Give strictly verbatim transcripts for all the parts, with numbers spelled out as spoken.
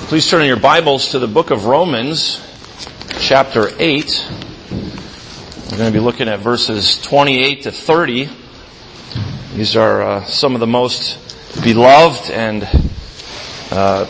Please turn in your Bibles to the book of Romans, chapter eight. We're going to be looking at verses twenty-eight to thirty. These are uh, some of the most beloved and uh,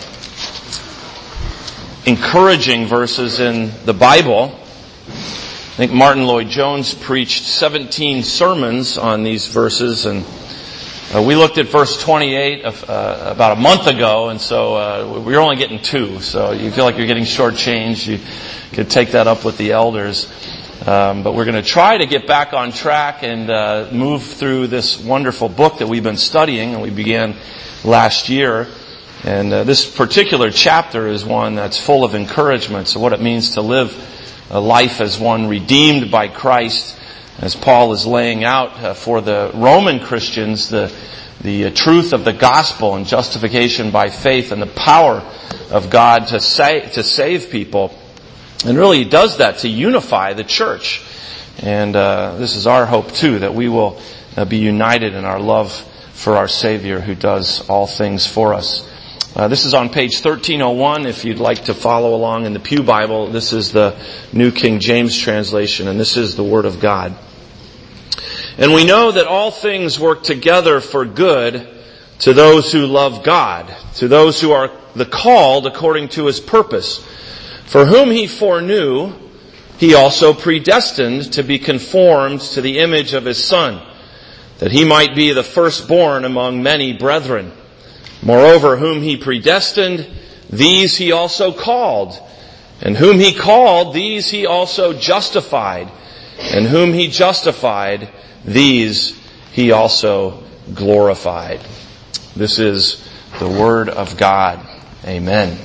encouraging verses in the Bible. I think Martin Lloyd-Jones preached seventeen sermons on these verses, and Uh, we looked at verse twenty-eight of, uh, about a month ago, and so uh, we're only getting two. So you feel like you're getting shortchanged, you could take that up with the elders. Um, but we're going to try to get back on track and uh, move through this wonderful book that we've been studying, and we began last year. And uh, this particular chapter is one that's full of encouragement. So what it means to live a life as one redeemed by Christ, as Paul is laying out uh, for the Roman Christians the the uh, truth of the gospel and justification by faith and the power of God to say, to save people. And really he does that to unify the church. And uh, this is our hope too, that we will uh, be united in our love for our Savior who does all things for us. Uh, this is on page thirteen oh one. If you'd like to follow along in the Pew Bible, this is the New King James translation, and this is the Word of God. And we know that all things work together for good to those who love God, to those who are the called according to His purpose. For whom He foreknew, He also predestined to be conformed to the image of His Son, that He might be the firstborn among many brethren. Moreover, whom He predestined, these He also called. And whom He called, these He also justified. And whom He justified, these He also glorified. This is the Word of God. Amen.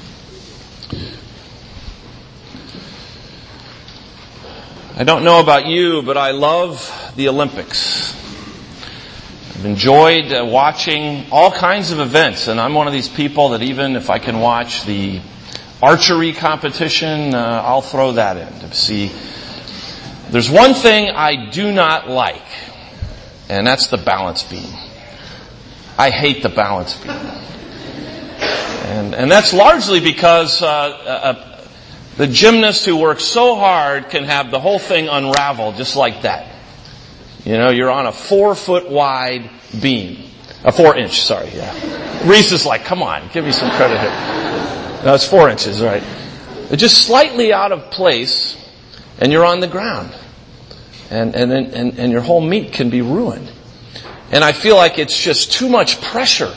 I don't know about you, but I love the Olympics. I've enjoyed uh, watching all kinds of events, and I'm one of these people that even if I can watch the archery competition, uh, I'll throw that in to see. There's one thing I do not like, and that's the balance beam. I hate the balance beam. And, and that's largely because uh, uh, the gymnast who works so hard can have the whole thing unravel just like that. You know, you're on a four foot wide beam. A four inch, sorry, yeah. Reese is like, come on, give me some credit here. No, it's four inches, right. It's just slightly out of place, and you're on the ground. And, and, and, and your whole meet can be ruined. And I feel like it's just too much pressure.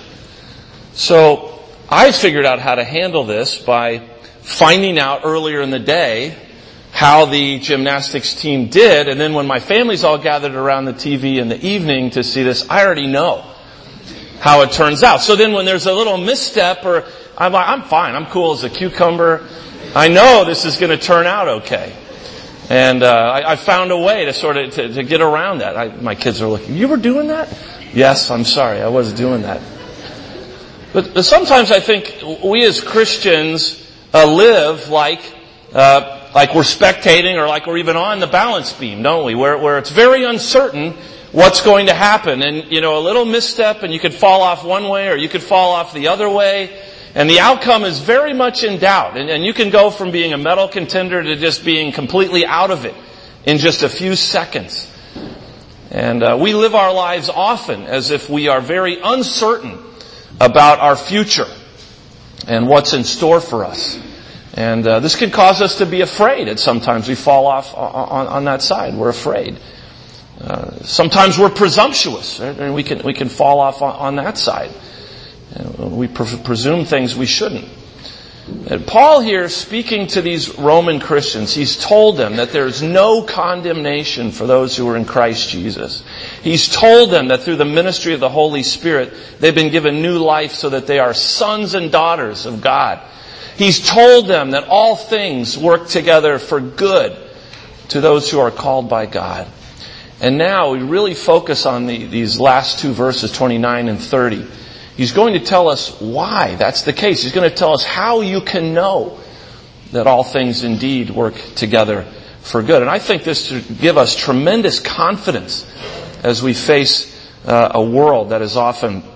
So I figured out how to handle this by finding out earlier in the day how the gymnastics team did. And then when my family's all gathered around the T V in the evening to see this, I already know how it turns out. So then when there's a little misstep, or I'm like, I'm fine, I'm cool as a cucumber. I know this is going to turn out okay. And uh, I, I found a way to sort of to, to get around that. I, my kids are looking, you were doing that? Yes, I'm sorry, I was doing that. But, but sometimes I think we as Christians uh, live like uh, like we're spectating or like we're even on the balance beam, don't we? Where where it's very uncertain what's going to happen. And, you know, a little misstep and you could fall off one way or you could fall off the other way. And the outcome is very much in doubt. And, and you can go from being a medal contender to just being completely out of it in just a few seconds. And uh, we live our lives often as if we are very uncertain about our future and what's in store for us. And uh, this can cause us to be afraid. And sometimes we fall off on, on that side. We're afraid. Uh, sometimes we're presumptuous, right? And we can we can fall off on, on that side. We presume things we shouldn't. And Paul here, speaking to these Roman Christians, he's told them that there's no condemnation for those who are in Christ Jesus. He's told them that through the ministry of the Holy Spirit, they've been given new life so that they are sons and daughters of God. He's told them that all things work together for good to those who are called by God. And now we really focus on the, these last two verses, twenty-nine and thirty. He's going to tell us why that's the case. He's going to tell us how you can know that all things indeed work together for good. And I think this should give us tremendous confidence as we face uh, a world that is often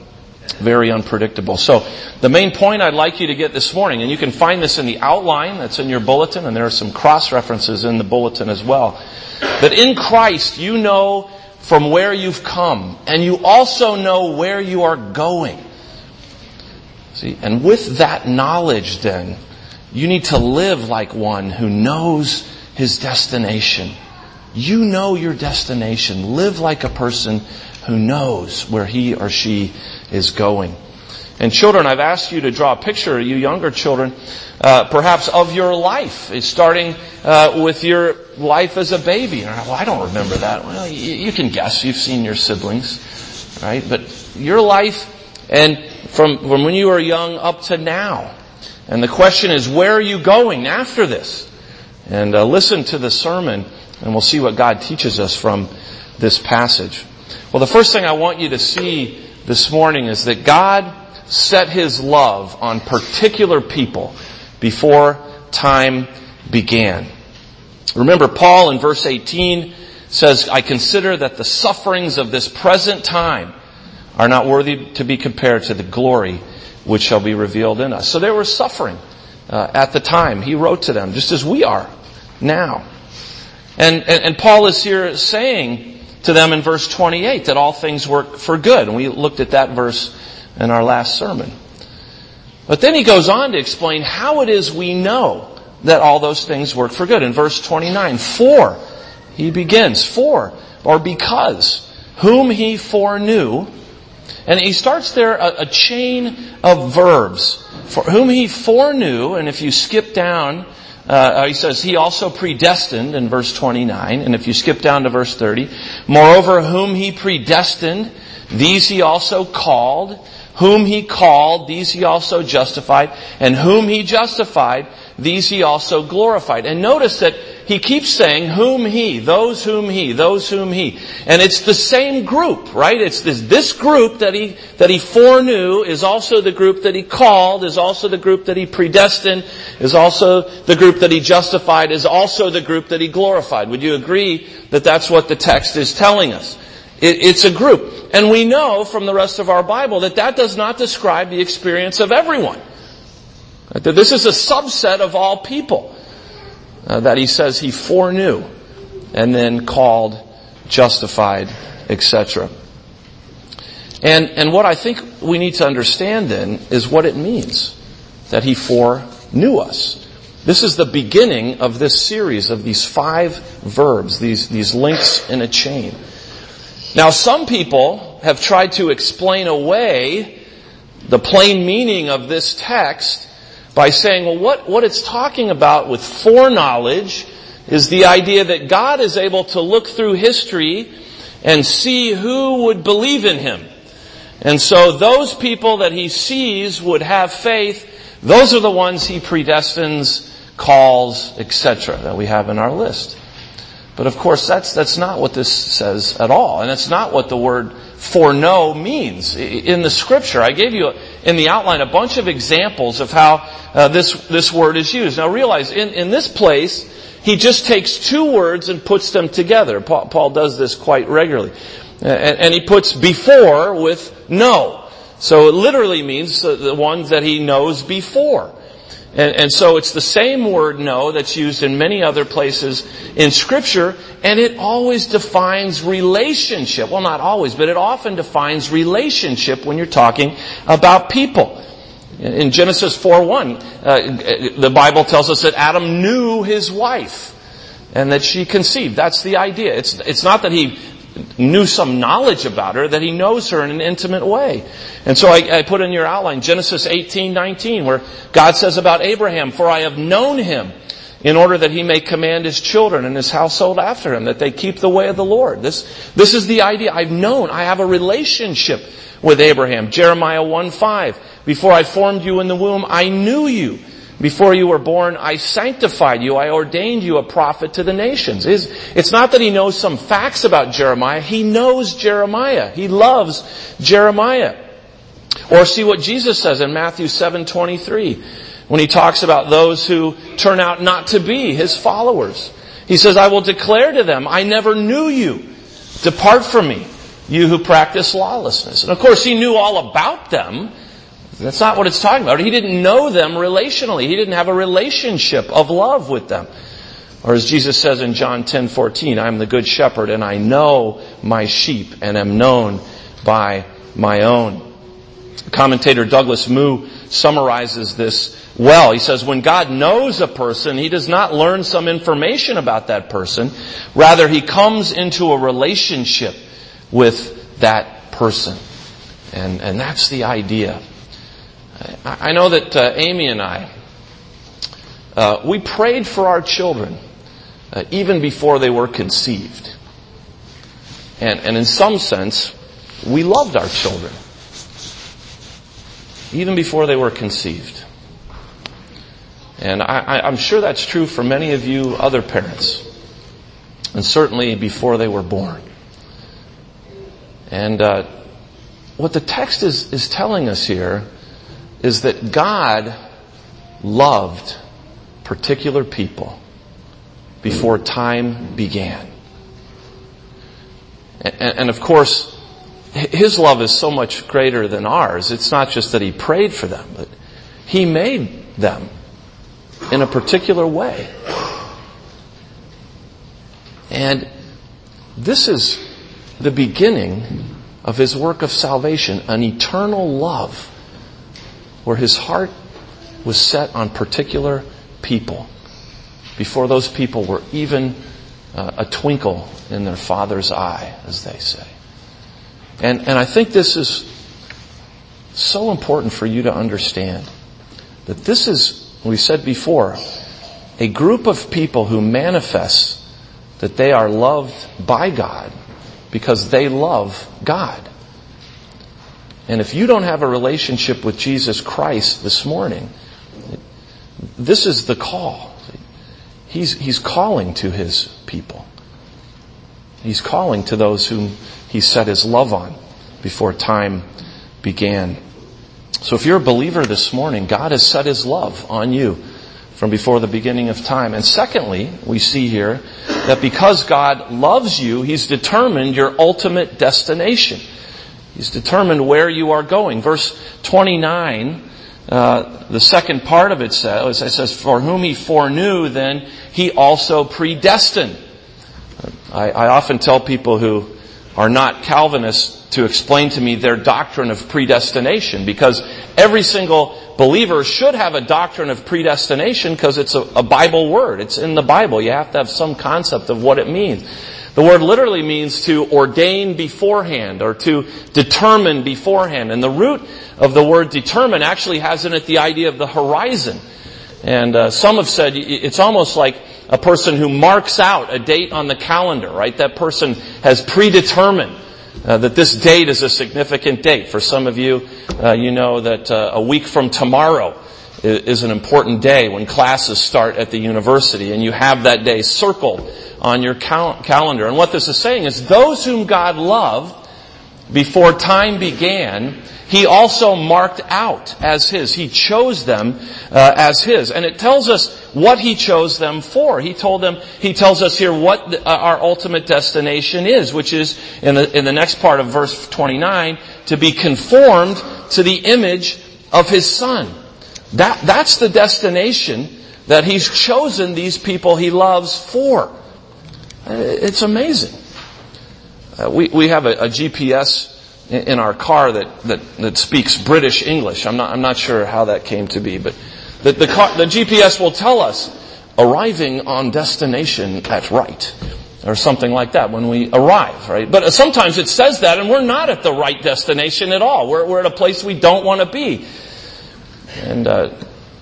Very unpredictable. So the main point I'd like you to get this morning, and you can find this in the outline that's in your bulletin, and there are some cross-references in the bulletin as well, that in Christ you know from where you've come, and you also know where you are going. See, and with that knowledge then, you need to live like one who knows his destination. You know your destination. Live like a person who knows where he or she is going. And children, I've asked you to draw a picture, you younger children, uh, perhaps of your life. It's starting uh, with your life as a baby. Well, I don't remember that. Well, you, you can guess. You've seen your siblings, right? But your life, and from, from when you were young up to now. And the question is, where are you going after this? And uh, listen to the sermon, and we'll see what God teaches us from this passage. Well, the first thing I want you to see this morning is that God set His love on particular people before time began. Remember, Paul in verse eighteen says, I consider that the sufferings of this present time are not worthy to be compared to the glory which shall be revealed in us. So they were suffering uh, at the time. He wrote to them, just as we are now. And, and, and Paul is here saying to them in verse twenty-eight that all things work for good. And we looked at that verse in our last sermon. But then he goes on to explain how it is we know that all those things work for good. In verse twenty-nine, for, he begins, for, or because, whom he foreknew. And he starts there a, a chain of verbs. For whom he foreknew, and if you skip down, Uh, he says, he also predestined in verse twenty-nine. And if you skip down to verse thirty, moreover, whom he predestined, these he also called. Whom he called, these he also justified. And whom he justified, these he also glorified. And notice that he keeps saying, whom he, those whom he, those whom he. And it's the same group, right? It's this, this group that he, that he foreknew is also the group that he called, is also the group that he predestined, is also the group that he justified, is also the group that he glorified. Would you agree that that's what the text is telling us? It, it's a group. And we know from the rest of our Bible that that does not describe the experience of everyone. That this is a subset of all people. Uh, that he says he foreknew and then called, justified, et cetera. And, and what I think we need to understand then is what it means that he foreknew us. This is the beginning of this series of these five verbs, these, these links in a chain. Now, some people have tried to explain away the plain meaning of this text by saying, well, what, what it's talking about with foreknowledge is the idea that God is able to look through history and see who would believe in Him. And so those people that He sees would have faith. Those are the ones He predestines, calls, et cetera that we have in our list. But of course, that's that's not what this says at all. And it's not what the word foreknow means. In the Scripture, I gave you in the outline a bunch of examples of how uh, this this word is used. Now realize, in, in this place, he just takes two words and puts them together. Paul, Paul does this quite regularly. And, and he puts before with know. So it literally means the, the ones that he knows before. And, and so it's the same word know that's used in many other places in Scripture, and it always defines relationship. Well, not always, but it often defines relationship when you're talking about people. In Genesis four one, uh, the Bible tells us that Adam knew his wife and that she conceived. That's the idea. It's, it's not that he knew some knowledge about her, that he knows her in an intimate way. And so I, I put in your outline Genesis eighteen nineteen, where God says about Abraham, for I have known him in order that he may command his children and his household after him, that they keep the way of the Lord. This, this is the idea. I've known, I have a relationship with Abraham. Jeremiah one five, before I formed you in the womb, I knew you. Before you were born, I sanctified you. I ordained you a prophet to the nations. It's not that he knows some facts about Jeremiah. He knows Jeremiah. He loves Jeremiah. Or see what Jesus says in Matthew seven twenty-three, when he talks about those who turn out not to be his followers. He says, I will declare to them, I never knew you. Depart from me, you who practice lawlessness. And of course, he knew all about them. That's not what it's talking about. He didn't know them relationally. He didn't have a relationship of love with them. Or as Jesus says in John ten fourteen, I am the good shepherd, and I know my sheep, and am known by my own. Commentator Douglas Moo summarizes this well. He says, when God knows a person, he does not learn some information about that person. Rather, he comes into a relationship with that person. And, and that's the idea. I, I know that uh, Amy and I, uh, we prayed for our children uh, even before they were conceived. And, and in some sense, we loved our children even before they were conceived. And I, I, I'm sure that's true for many of you other parents. And certainly before they were born. And uh, what the text is, is telling us here is that God loved particular people before time began. And, and of course, his love is so much greater than ours. It's not just that he prayed for them, but he made them in a particular way. And this is the beginning of his work of salvation, an eternal love where his heart was set on particular people before those people were even uh, a twinkle in their Father's eye, as they say. And, and I think this is so important for you to understand that this is, we said before, a group of people who manifest that they are loved by God because they love God. And if you don't have a relationship with Jesus Christ this morning, this is the call. He's, he's calling to his people. He's calling to those whom he set his love on before time began. So if you're a believer this morning, God has set his love on you from before the beginning of time. And secondly, we see here that because God loves you, he's determined your ultimate destination. He's determined where you are going. Verse twenty-nine, uh, the second part of it says, it says, for whom he foreknew, then he also predestined. I, I often tell people who are not Calvinists to explain to me their doctrine of predestination, because every single believer should have a doctrine of predestination because it's a, a Bible word. It's in the Bible. You have to have some concept of what it means. The word literally means to ordain beforehand or to determine beforehand. And the root of the word determine actually has in it the idea of the horizon. And uh, some have said it's almost like a person who marks out a date on the calendar, right? That person has predetermined uh, that this date is a significant date. For some of you, uh, you know that uh, a week from tomorrow is an important day when classes start at the university, and you have that day circled on your cal- calendar. And what this is saying is those whom God loved before time began, he also marked out as his. He chose them uh, as his. And it tells us what he chose them for. He told them, he tells us here what the, uh, our ultimate destination is, which is in the, in the next part of verse twenty-nine, to be conformed to the image of his Son. That, that's the destination that he's chosen these people he loves for. It's amazing. Uh, we, we have a, a G P S in our car that, that, that speaks British English. I'm not, I'm not sure how that came to be, but the, the, car, the G P S will tell us arriving on destination at right, or something like that when we arrive, right? But sometimes it says that and we're not at the right destination at all. We're, we're at a place we don't want to be. And, uh,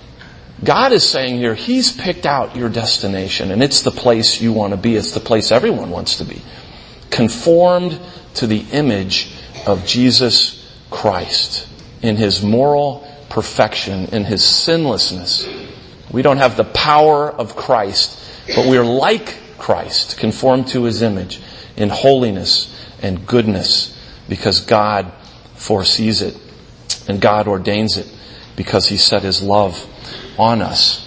God is saying here, he's picked out your destination, and it's the place you want to be. It's the place everyone wants to be. Conformed to the image of Jesus Christ in his moral perfection, in his sinlessness. We don't have the power of Christ, but we are like Christ, conformed to his image in holiness and goodness, because God foresees it and God ordains it because he set his love on us.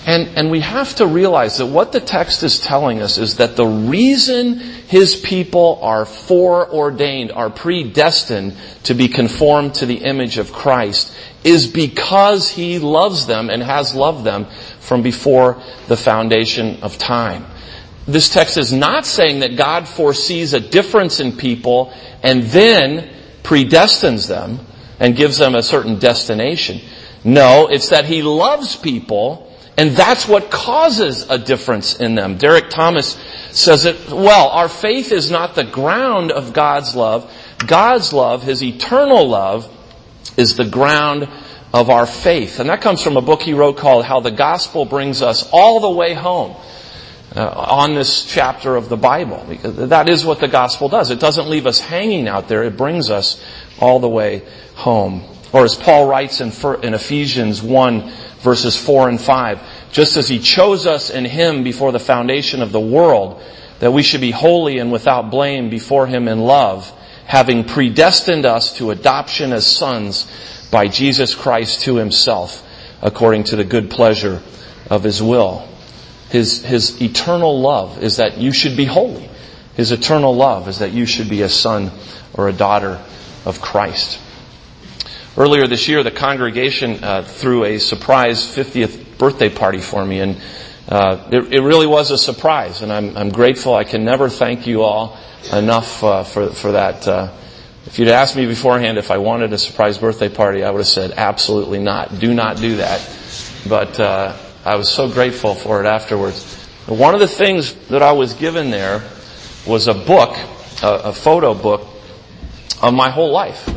And, and we have to realize that what the text is telling us is that the reason His people are foreordained, are predestined to be conformed to the image of Christ is because He loves them and has loved them from before the foundation of time. This text is not saying that God foresees a difference in people and then predestines them and gives them a certain destination. No, it's that He loves people, and that's what causes a difference in them. Derek Thomas says it well. Our faith is not the ground of God's love. God's love, His eternal love, is the ground of our faith. And that comes from a book he wrote called How the Gospel Brings Us All the Way Home. Uh, on this chapter of the Bible. Because that is what the gospel does. It doesn't leave us hanging out there. It brings us all the way home. Or as Paul writes in, in Ephesians one, verses four and five, just as He chose us in Him before the foundation of the world, that we should be holy and without blame before Him in love, having predestined us to adoption as sons by Jesus Christ to Himself, according to the good pleasure of His will. His, His eternal love is that you should be holy. His eternal love is that you should be a son or a daughter of Christ. Earlier this year, the congregation uh, threw a surprise fiftieth birthday party for me, and uh, it, it really was a surprise. And I'm, I'm grateful. I can never thank you all enough uh, for for that. Uh, if you'd asked me beforehand if I wanted a surprise birthday party, I would have said absolutely not. Do not do that. But uh, I was so grateful for it afterwards. One of the things that I was given there was a book, a, a photo book of my whole life.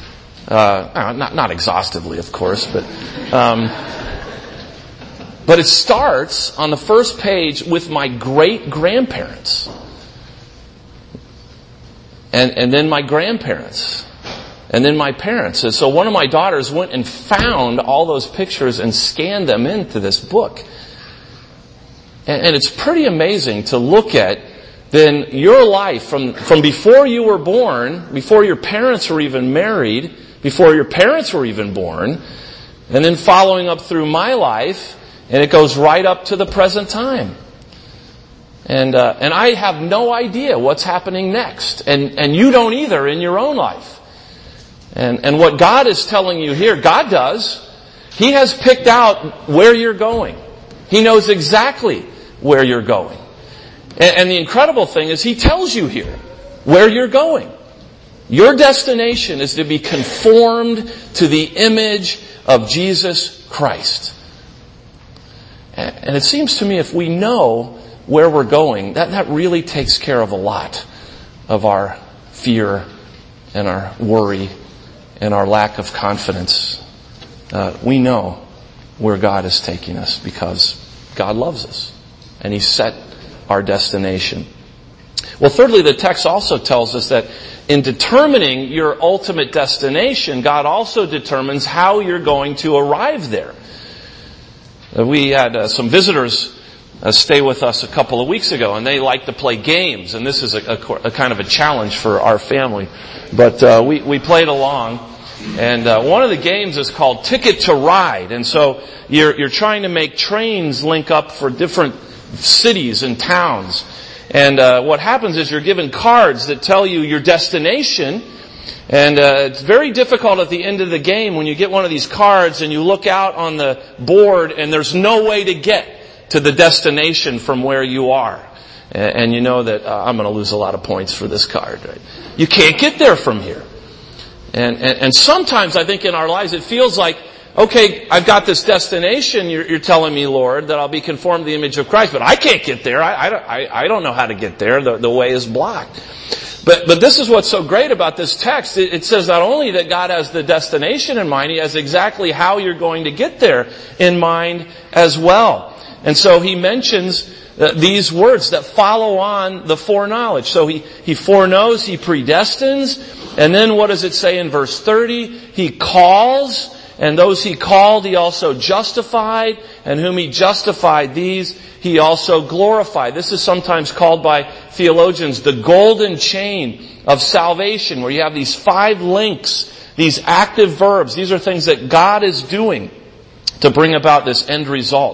Uh, not, not exhaustively, of course, but, um, but it starts on the first page with my great grandparents. And, and then my grandparents. And then my parents. And so one of my daughters went and found all those pictures and scanned them into this book. And, and it's pretty amazing to look at then your life from, from before you were born, before your parents were even married, before your parents were even born, and then following up through my life, and it goes right up to the present time. And uh, and I have no idea what's happening next. And, and you don't either in your own life. And, and what God is telling you here, God does. He has picked out where you're going. He knows exactly where you're going. And, and the incredible thing is He tells you here where you're going. Your destination is to be conformed to the image of Jesus Christ. And, and it seems to me if we know where we're going, that, that really takes care of a lot of our fear and our worry and our lack of confidence. Uh, we know where God is taking us because God loves us and He set our destination. Well, thirdly, the text also tells us that in determining your ultimate destination, God also determines how you're going to arrive there. Uh, we had uh, some visitors uh, stay with us a couple of weeks ago, and they like to play games, and this is a, a, a kind of a challenge for our family. But uh, we, we played along, and uh, one of the games is called Ticket to Ride, and so you're, you're trying to make trains link up for different cities and towns. And uh, what happens is you're given cards that tell you your destination. And uh, it's very difficult at the end of the game when you get one of these cards and you look out on the board and there's no way to get to the destination from where you are. And, and you know that uh, I'm going to lose a lot of points for this card. Right? You can't get there from here. And, and, and sometimes I think in our lives it feels like, okay, I've got this destination, you're, you're telling me, Lord, that I'll be conformed to the image of Christ, but I can't get there. I, I, I don't know how to get there. The, the way is blocked. But, but this is what's so great about this text. It, it says not only that God has the destination in mind, He has exactly how you're going to get there in mind as well. And so He mentions uh, these words that follow on the foreknowledge. So He, He foreknows, He predestines, and then what does it say in verse thirty? He calls, and those He called, He also justified, and whom He justified, these He also glorified. This is sometimes called by theologians the golden chain of salvation, where you have these five links, these active verbs. These are things that God is doing to bring about this end result.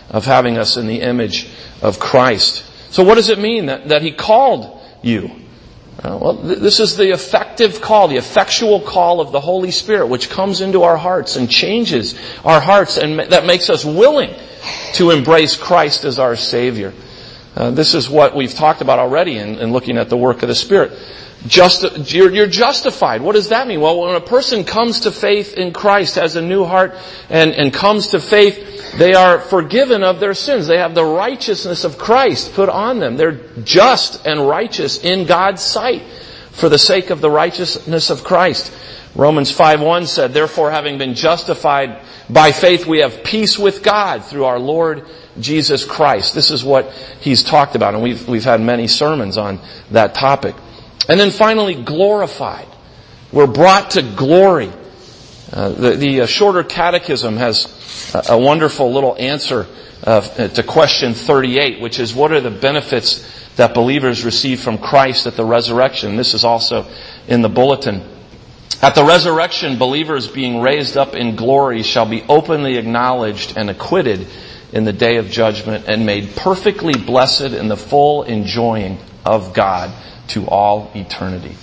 of having us in the image of Christ. So what does it mean that, that He called you? Uh, well, th- this is the effective call, the effectual call of the Holy Spirit, which comes into our hearts and changes our hearts, and ma- that makes us willing to embrace Christ as our Savior. Uh, this is what we've talked about already in, in looking at the work of the Spirit. Just, you're, you're justified. What does that mean? Well, when a person comes to faith in Christ, has a new heart, and, and comes to faith, they are forgiven of their sins. They have the righteousness of Christ put on them. They're just and righteous in God's sight for the sake of the righteousness of Christ. Romans five one said, "Therefore, having been justified by faith, we have peace with God through our Lord Jesus Christ." This is what he's talked about, and we've we've had many sermons on that topic. And then finally, glorified. We're brought to glory. Uh, the the uh, Shorter Catechism has a, a wonderful little answer uh, to question thirty-eight, which is, what are the benefits that believers receive from Christ at the resurrection? This is also in the bulletin. At the resurrection, believers being raised up in glory shall be openly acknowledged and acquitted in the day of judgment, and made perfectly blessed in the full enjoying of God to all eternity.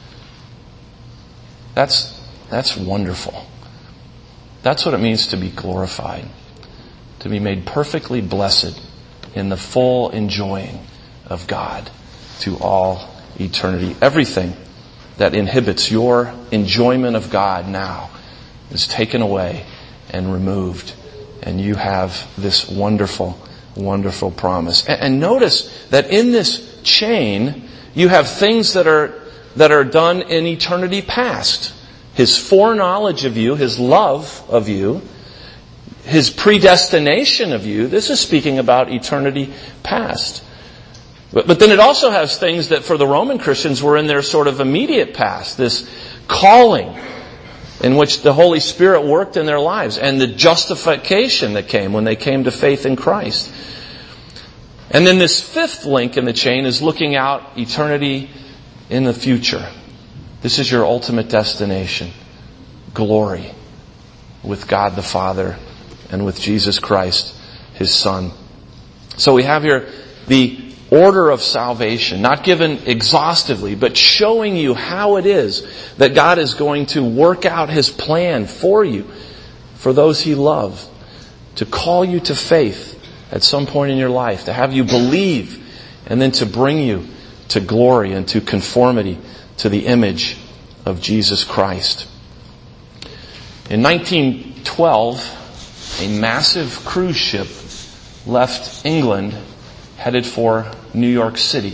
That's, that's wonderful. That's what it means to be glorified. To be made perfectly blessed in the full enjoying of God to all eternity. Everything that inhibits your enjoyment of God now is taken away and removed. And you have this wonderful, wonderful promise. And, and notice that in this chain, you have things that are that are done in eternity past. His foreknowledge of you, His love of you, His predestination of you. This is speaking about eternity past. But, but then it also has things that for the Roman Christians were in their sort of immediate past. This calling in which the Holy Spirit worked in their lives, and the justification that came when they came to faith in Christ. And then this fifth link in the chain is looking out eternity in the future. This is your ultimate destination. Glory with God the Father and with Jesus Christ, His Son. So we have here the order of salvation, not given exhaustively, but showing you how it is that God is going to work out His plan for you, for those He loves, to call you to faith at some point in your life, to have you believe, and then to bring you to glory and to conformity to the image of Jesus Christ. In nineteen twelve, a massive cruise ship left England headed for New York City.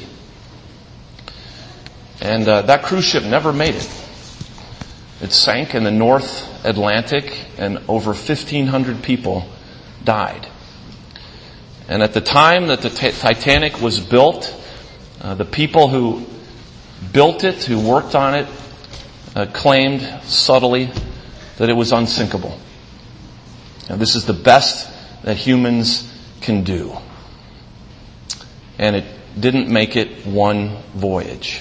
And uh, that cruise ship never made it. It sank in the North Atlantic, and over fifteen hundred people died. And at the time that the t- Titanic was built, uh, the people who built it, who worked on it, uh, claimed subtly that it was unsinkable. Now, this is the best that humans can do. And it didn't make it one voyage.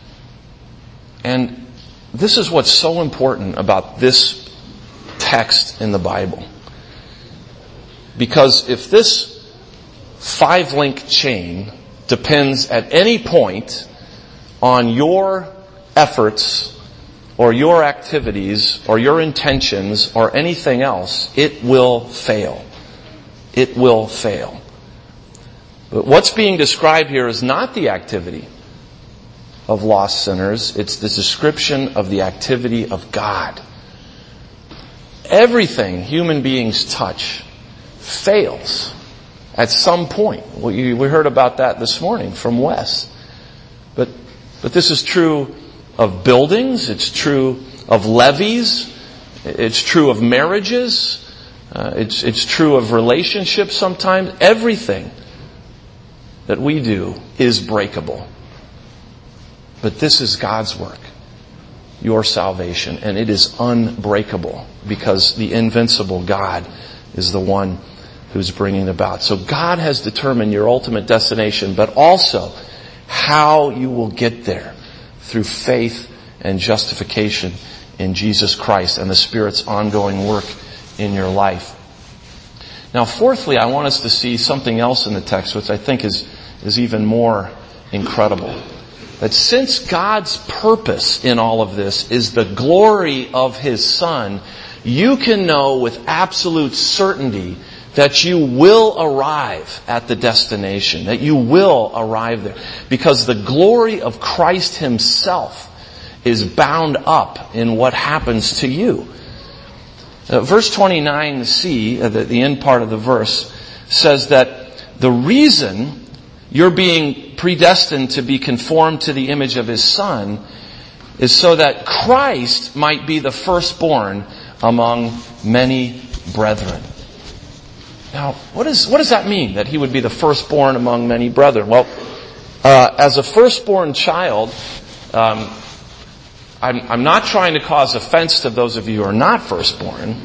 And this is what's so important about this text in the Bible. Because if this five-link chain depends at any point on your efforts or your activities or your intentions or anything else, it will fail. It will fail. But what's being described here is not the activity of lost sinners. It's the description of the activity of God. Everything human beings touch fails at some point. We heard about that this morning from Wes. But, but this is true of buildings. It's true of levees. It's true of marriages. Uh, it's, it's true of relationships sometimes. Everything that we do is breakable. But this is God's work, your salvation, and it is unbreakable because the invincible God is the one who's bringing it about. So God has determined your ultimate destination, but also how you will get there through faith and justification in Jesus Christ and the Spirit's ongoing work in your life. Now, fourthly, I want us to see something else in the text, which I think is, is even more incredible. That since God's purpose in all of this is the glory of His Son, you can know with absolute certainty that you will arrive at the destination, that you will arrive there. Because the glory of Christ Himself is bound up in what happens to you. Uh, verse twenty-nine c, uh, the, the end part of the verse, says that the reason you're being predestined to be conformed to the image of His Son is so that Christ might be the firstborn among many brethren. Now, what, is, what does that mean, that He would be the firstborn among many brethren? Well, uh, as a firstborn child, um, I'm, I'm not trying to cause offense to those of you who are not firstborn,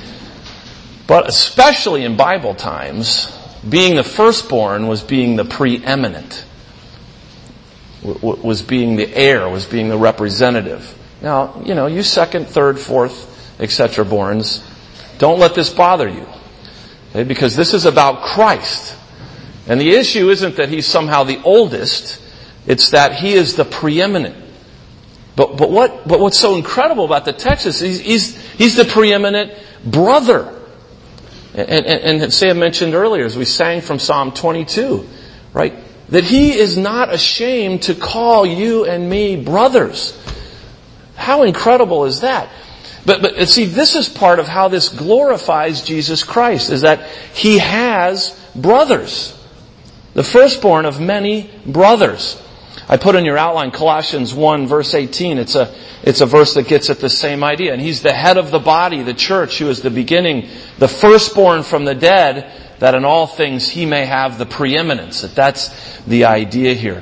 but especially in Bible times, being the firstborn was being the preeminent, w- was being the heir, was being the representative. Now, you know, you second, third, fourth, et cetera borns, don't let this bother you. Okay? Because this is about Christ. And the issue isn't that He's somehow the oldest, it's that He is the preeminent. But, but what, but what's so incredible about the text is he's, he's, he's the preeminent brother. And, and, and Sam mentioned earlier, as we sang from Psalm twenty-two, right, that He is not ashamed to call you and me brothers. How incredible is that? But, but see, this is part of how this glorifies Jesus Christ, is that He has brothers. The firstborn of many brothers. I put in your outline Colossians one verse eighteen. It's a, it's a verse that gets at the same idea. And He's the head of the body, the church, who is the beginning, the firstborn from the dead, that in all things He may have the preeminence. That that's the idea here.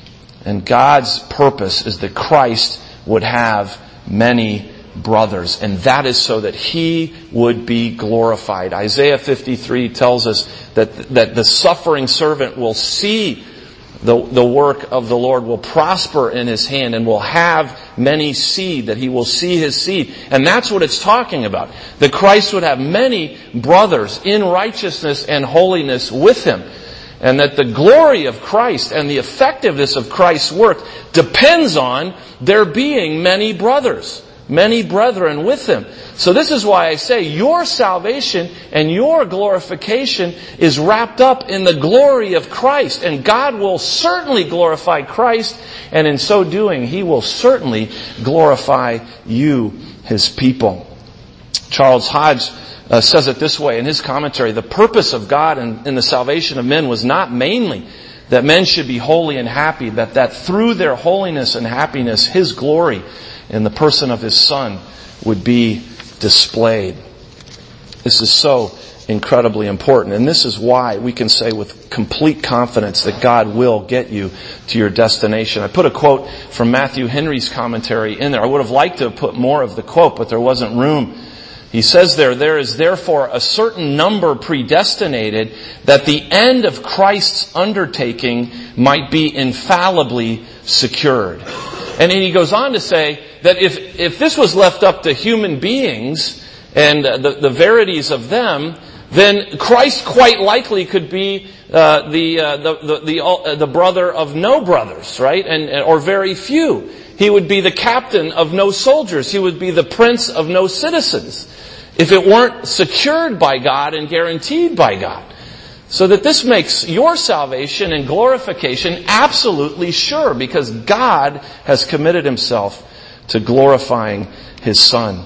And God's purpose is that Christ would have many brothers. And that is so that He would be glorified. Isaiah fifty-three tells us that, that the suffering servant will see The, the work of the Lord, will prosper in His hand, and will have many seed, that He will see His seed. And that's what it's talking about. That Christ would have many brothers in righteousness and holiness with Him. And that the glory of Christ and the effectiveness of Christ's work depends on there being many brothers, many brethren with Him. So this is why I say your salvation and your glorification is wrapped up in the glory of Christ. And God will certainly glorify Christ, and in so doing, He will certainly glorify you, His people. Charles Hodge uh, says it this way in his commentary: the purpose of God in, in the salvation of men was not mainly that men should be holy and happy, but that through their holiness and happiness, His glory in the person of His Son would be displayed. This is so incredibly important. And this is why we can say with complete confidence that God will get you to your destination. I put a quote from Matthew Henry's commentary in there. I would have liked to have put more of the quote, but there wasn't room. He says there, there is therefore a certain number predestinated that the end of Christ's undertaking might be infallibly secured. And then he goes on to say that if, if this was left up to human beings and the, the verities of them, then Christ quite likely could be uh, the, uh, the the the uh, the brother of no brothers, right? And or very few. He would be the captain of no soldiers. He would be the prince of no citizens, if it weren't secured by God and guaranteed by God. So that this makes your salvation and glorification absolutely sure, because God has committed Himself to glorifying His Son.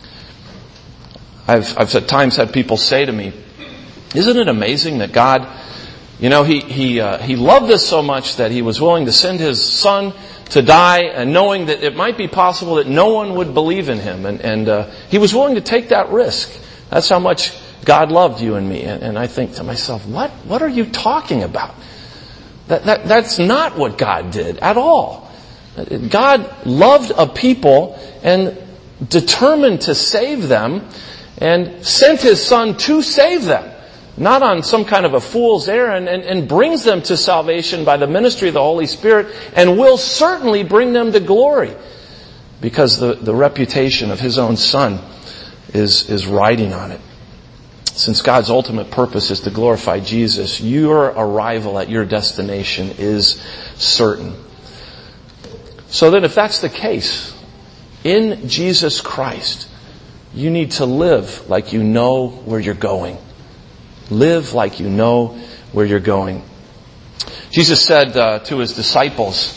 I've, I've at times had people say to me, isn't it amazing that God, you know, He, He, uh, He loved us so much that He was willing to send His Son to die, and knowing that it might be possible that no one would believe in Him. And, and uh, He was willing to take that risk. That's how much God loved you and me. And, and I think to myself, what, what are you talking about? That, that, that's not what God did at all. God loved a people and determined to save them, and sent His Son to save them. Not on some kind of a fool's errand, and, and brings them to salvation by the ministry of the Holy Spirit, and will certainly bring them to glory, because the, the reputation of His own Son is, is riding on it. since God's ultimate purpose is to glorify Jesus, your arrival at your destination is certain. So then if that's the case, in Jesus Christ, you need to live like you know where you're going. Live like you know where you're going. Jesus said uh, to his disciples,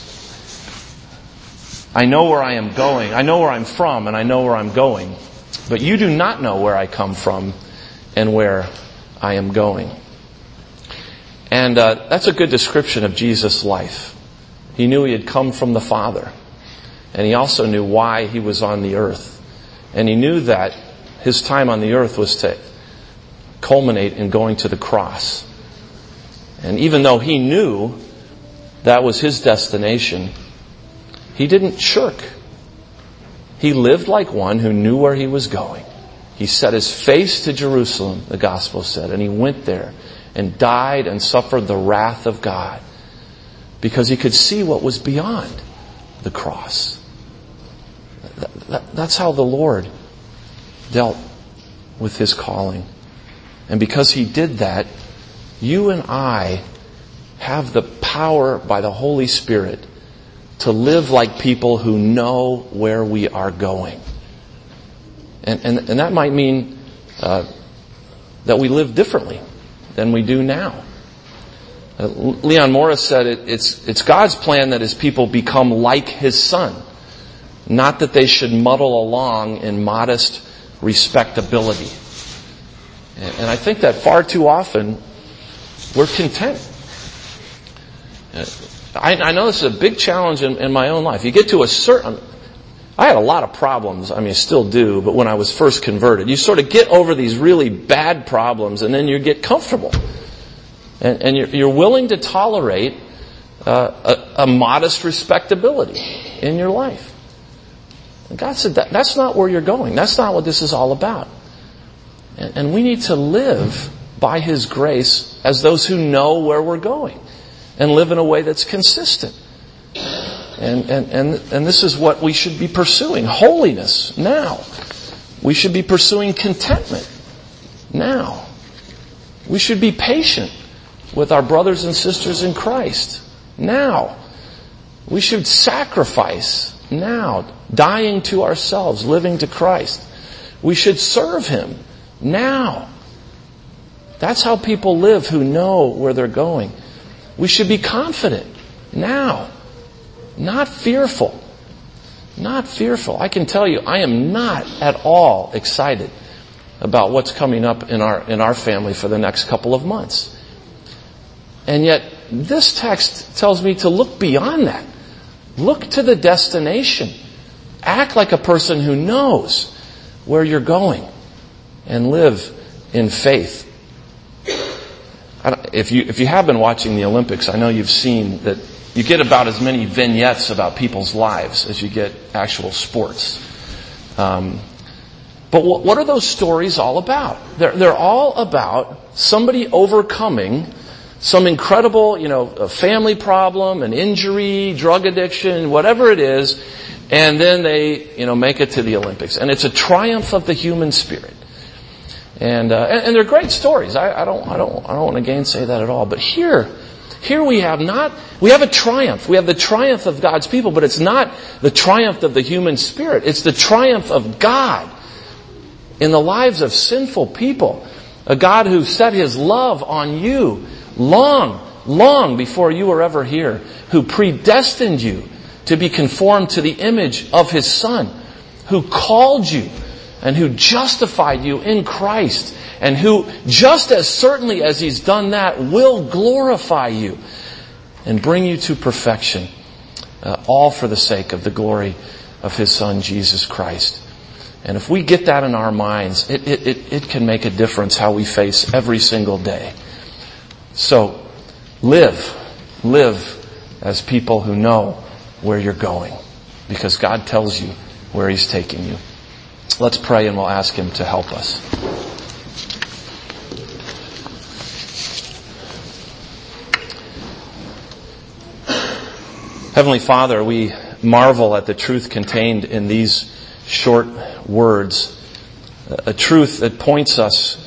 I know where I am going. I know where I'm from and I know where I'm going. But you do not know where I come from and where I am going. And uh, that's a good description of Jesus' life. He knew he had come from the Father. And he also knew why he was on the earth. And he knew that his time on the earth was to culminate in going to the cross. And even though he knew that was his destination, he didn't shirk. He lived like one who knew where he was going. He set his face to Jerusalem, the gospel said, and he went there and died and suffered the wrath of God because he could see what was beyond the cross. That's how the Lord dealt with his calling. And because he did that, you and I have the power by the Holy Spirit to live like people who know where we are going. And, and, and that might mean uh, that we live differently than we do now. Uh, Leon Morris said it, it's, it's God's plan that his people become like his Son, not that they should muddle along in modest respectability. And, and I think that far too often we're content. Uh, I, I know this is a big challenge in, in my own life. You get to a certain... I had a lot of problems. I mean, I still do, but when I was first converted, you sort of get over these really bad problems and then you get comfortable. And, and you're, you're willing to tolerate uh, a, a modest respectability in your life. And God said, that, that's not where you're going. That's not what this is all about. And, and we need to live by His grace as those who know where we're going and live in a way that's consistent. And, and, and, and this is what we should be pursuing. Holiness now. We should be pursuing contentment now. We should be patient with our brothers and sisters in Christ now. We should sacrifice now, dying to ourselves, living to Christ. We should serve Him now. That's how people live who know where they're going. We should be confident now. Not fearful. Not fearful. I can tell you, I am not at all excited about what's coming up in our in our family for the next couple of months. And yet, this text tells me to look beyond that. Look to the destination. Act like a person who knows where you're going and live in faith. I don't, if you if you have been watching the Olympics, I know you've seen that you get about as many vignettes about people's lives as you get actual sports. Um, but what, what are those stories all about? They're, they're all about somebody overcoming some incredible, you know, a family problem, an injury, drug addiction, whatever it is, and then they, you know, make it to the Olympics. And it's a triumph of the human spirit. And uh, and, and they're great stories. I, I don't I don't I don't want to gainsay that at all. But here. Here we have not, we have a triumph. We have the triumph of God's people, but it's not the triumph of the human spirit. It's the triumph of God in the lives of sinful people. A God who set His love on you long, long before you were ever here. Who predestined you to be conformed to the image of His Son. Who called you and who justified you in Christ. And who, just as certainly as He's done that, will glorify you and bring you to perfection. Uh, all for the sake of the glory of His Son, Jesus Christ. And if we get that in our minds, it, it, it, it can make a difference how we face every single day. So, live. Live as people who know where you're going. Because God tells you where He's taking you. Let's pray and we'll ask Him to help us. Heavenly Father, we marvel at the truth contained in these short words. A truth that points us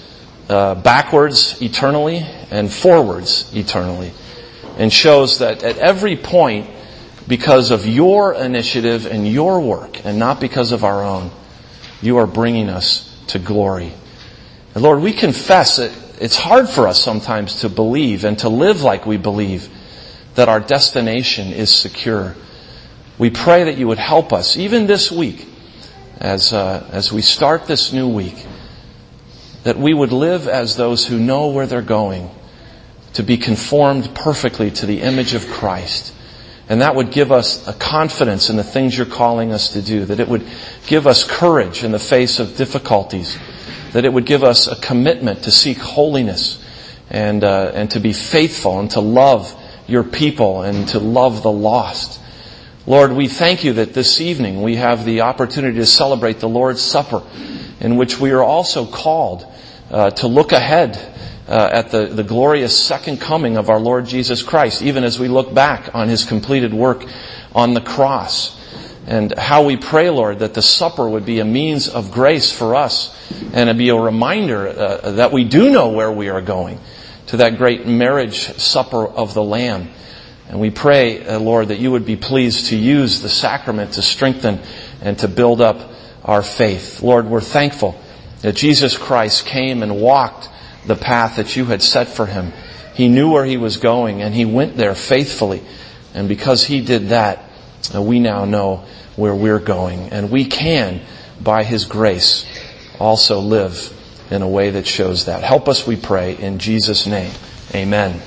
uh, backwards eternally and forwards eternally, and shows that at every point, because of your initiative and your work, and not because of our own, you are bringing us to glory. And Lord, we confess that it's hard for us sometimes to believe and to live like we believe that our destination is secure. We pray that you would help us, even this week, as uh, as we start this new week, that we would live as those who know where they're going, to be conformed perfectly to the image of Christ. And that would give us a confidence in the things you're calling us to do, that it would give us courage in the face of difficulties, that it would give us a commitment to seek holiness and uh, and to be faithful and to love your people and to love the lost. Lord, we thank you that this evening we have the opportunity to celebrate the Lord's Supper, in which we are also called uh, to look ahead uh, at the, the glorious second coming of our Lord Jesus Christ, even as we look back on His completed work on the cross. And how we pray, Lord, that the supper would be a means of grace for us and to be a reminder uh, that we do know where we are going, to that great marriage supper of the Lamb. And we pray, uh, Lord, that you would be pleased to use the sacrament to strengthen and to build up our faith. Lord, we're thankful that Jesus Christ came and walked the path that you had set for Him. He knew where He was going, and He went there faithfully. And because He did that, uh, we now know where we're going. And we can, by His grace, also live in a way that shows that. Help us, we pray, in Jesus' name. Amen.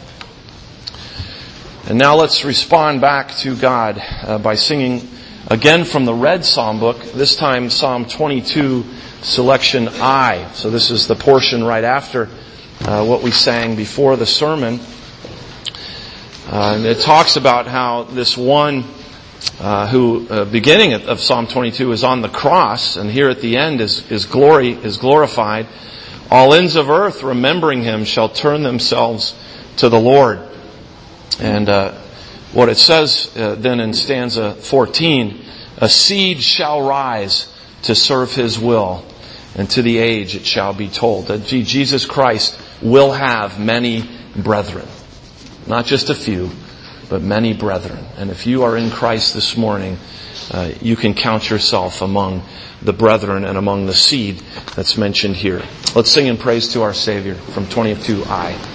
And now let's respond back to God uh, by singing again from the Red Psalm book, this time Psalm twenty-two, selection I. So this is the portion right after uh, what we sang before the sermon. Uh, and it talks about how this one uh, who, uh, beginning of, of Psalm twenty-two, is on the cross, and here at the end is, is glory, is glorified. All ends of earth, remembering Him, shall turn themselves to the Lord. And uh, what it says uh, then in stanza fourteen, a seed shall rise to serve His will, and to the age it shall be told. That Jesus Christ will have many brethren. Not just a few, but many brethren. And if you are in Christ this morning, uh, you can count yourself among the brethren and among the seed that's mentioned here. Let's sing in praise to our Savior from twenty-two I.